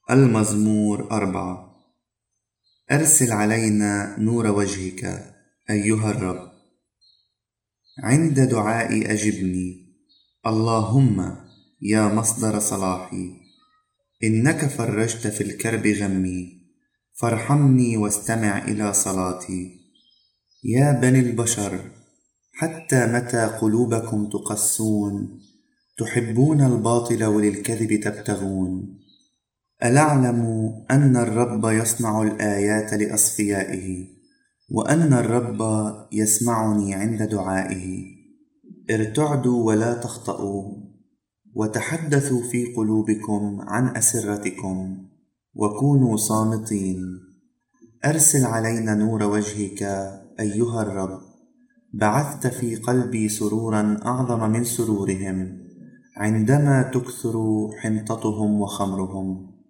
المزمور 4. أرسل علينا نور وجهك أيها الرب. عند دعائي أجبني اللهم يا مصدر صلاحي. إنك فرجت في الكرب غمي، فارحمني واستمع إلى صلاتي. يا بني البشر، حتى متى قلوبكم تقسون، تحبون الباطل وللكذب تبتغون؟ ألا اعلموا أن الرب يصنع الآيات لأصفيائه، وأن الرب يسمعني عند دعائه؟ ارتعدوا ولا تخطئوا، وتحدثوا في قلوبكم عن أسرتكم، وكونوا صامتين. أرسل علينا نور وجهك أيها الرب. بعثت في قلبي سرورا أعظم من سرورهم، عندما تكثر حنطتهم وخمرهم.